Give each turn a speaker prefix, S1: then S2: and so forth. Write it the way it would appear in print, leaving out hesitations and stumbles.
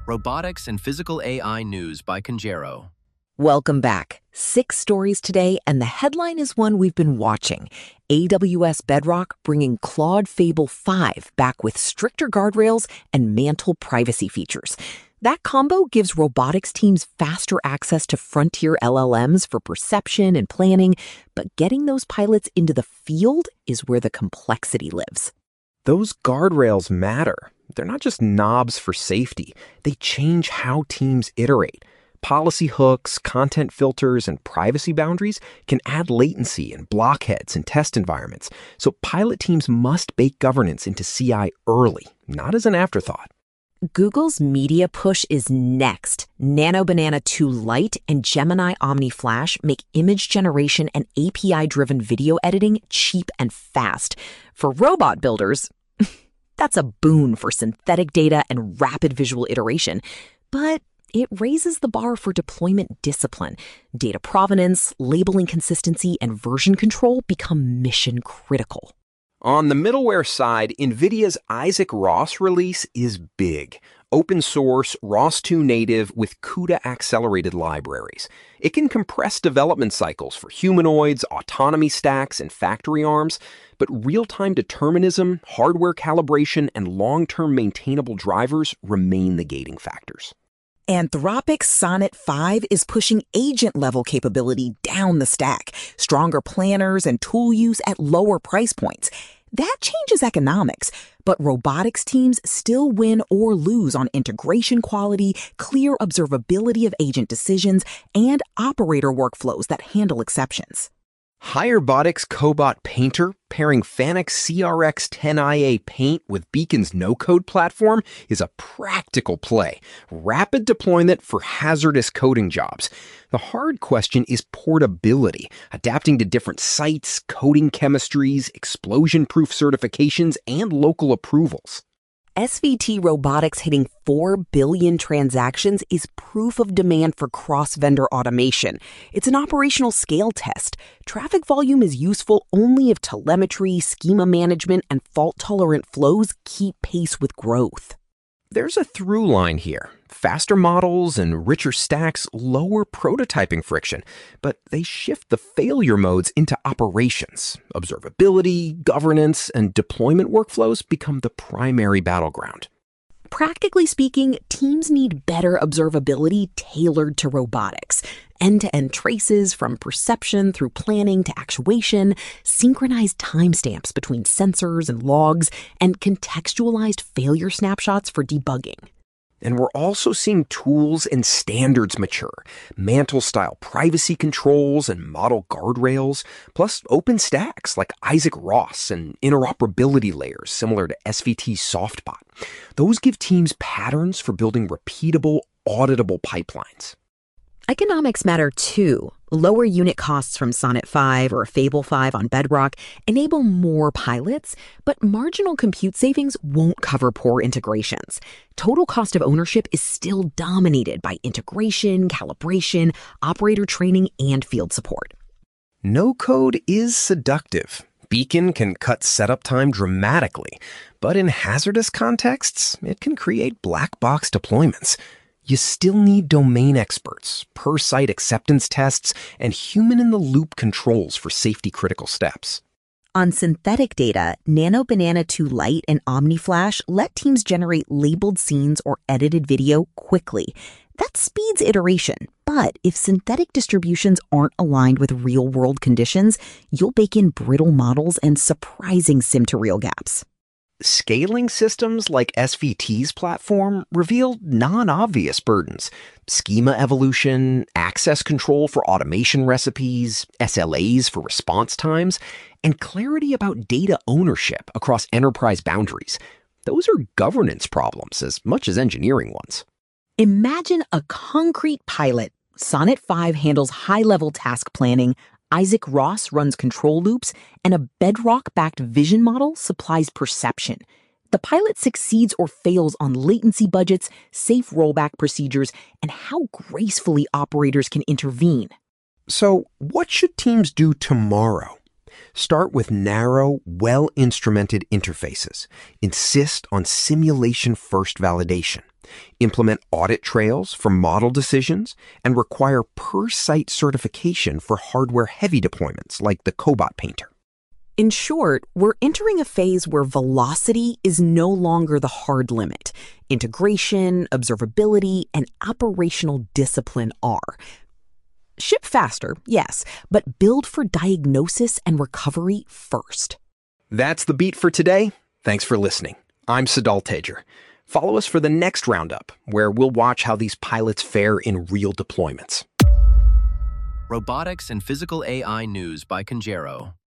S1: Robotics and Physical AI News by Conjero.
S2: Welcome back. 6 stories today, and the headline is one we've been watching. AWS Bedrock bringing Claude Fable 5 back with stricter guardrails and Mantle privacy features. That combo gives robotics teams faster access to frontier LLMs for perception and planning, but getting those pilots into the field is where the complexity lives.
S3: Those guardrails matter. They're not just knobs for safety. They change how teams iterate. Policy hooks, content filters, and privacy boundaries can add latency and blockheads in test environments. So pilot teams must bake governance into CI early, not as an afterthought.
S2: Google's media push is next. Nano Banana 2 Lite and Gemini Omni Flash make image generation and API-driven video editing cheap and fast. For robot builders, that's a boon for synthetic data and rapid visual iteration. But it raises the bar for deployment discipline. Data provenance, labeling consistency, and version control become mission critical.
S3: On the middleware side, NVIDIA's Isaac ROS release is big. Open source, ROS 2 native with CUDA accelerated libraries. It can compress development cycles for humanoids, autonomy stacks, and factory arms, but real-time determinism, hardware calibration, and long-term maintainable drivers remain the gating factors.
S4: Anthropic's Sonnet 5 is pushing agent-level capability down the stack, stronger planners and tool use at lower price points. That changes economics, but robotics teams still win or lose on integration quality, clear observability of agent decisions, and operator workflows that handle exceptions.
S3: HireBotix Cobot Painter pairing Fanuc CRX10IA Paint with Beacon's no-code platform is a practical play. Rapid deployment for hazardous coding jobs. The hard question is portability, adapting to different sites, coding chemistries, explosion-proof certifications, and local approvals.
S2: SVT Robotics hitting 4 billion transactions is proof of demand for cross-vendor automation. It's an operational scale test. Traffic volume is useful only if telemetry, schema management, and fault-tolerant flows keep pace with growth.
S3: There's a through line here. Faster models and richer stacks lower prototyping friction, but they shift the failure modes into operations. Observability, governance, and deployment workflows become the primary battleground.
S2: Practically speaking, teams need better observability tailored to robotics. End-to-end traces from perception through planning to actuation, synchronized timestamps between sensors and logs, and contextualized failure snapshots for debugging.
S3: And we're also seeing tools and standards mature, Mantle-style privacy controls and model guardrails, plus open stacks like Isaac ROS and interoperability layers similar to SVT's SoftBot. Those give teams patterns for building repeatable, auditable pipelines.
S2: Economics matter too. Lower unit costs from Sonnet 5 or Fable 5 on Bedrock enable more pilots, but marginal compute savings won't cover poor integrations. Total cost of ownership is still dominated by integration, calibration, operator training, and field support.
S3: No code is seductive. Beacon can cut setup time dramatically, but in hazardous contexts, it can create black box deployments. You still need domain experts, per-site acceptance tests, and human-in-the-loop controls for safety-critical steps.
S4: On synthetic data, Nano Banana 2 Lite and Omni Flash let teams generate labeled scenes or edited video quickly. That speeds iteration, but if synthetic distributions aren't aligned with real-world conditions, you'll bake in brittle models and surprising sim-to-real gaps.
S3: Scaling systems like SVT's platform reveal non-obvious burdens. Schema evolution, access control for automation recipes, SLAs for response times, and clarity about data ownership across enterprise boundaries. Those are governance problems as much as engineering ones.
S4: Imagine a concrete pilot. Sonnet 5 handles high-level task planning, Isaac ROS runs control loops, and a Bedrock-backed vision model supplies perception. The pilot succeeds or fails on latency budgets, safe rollback procedures, and how gracefully operators can intervene.
S3: So, what should teams do tomorrow? Start with narrow, well-instrumented interfaces. Insist on simulation-first validation. implement audit trails for model decisions, and require per-site certification for hardware-heavy deployments like the Cobot Painter.
S4: In short, we're entering a phase where velocity is no longer the hard limit. Integration, observability, and operational discipline are. Ship faster, yes, but build for diagnosis and recovery first.
S3: That's the beat for today. Thanks for listening. I'm Sadal Tajer. Follow us for the next roundup, where we'll watch how these pilots fare in real deployments.
S1: Robotics and Physical AI News by Conjero.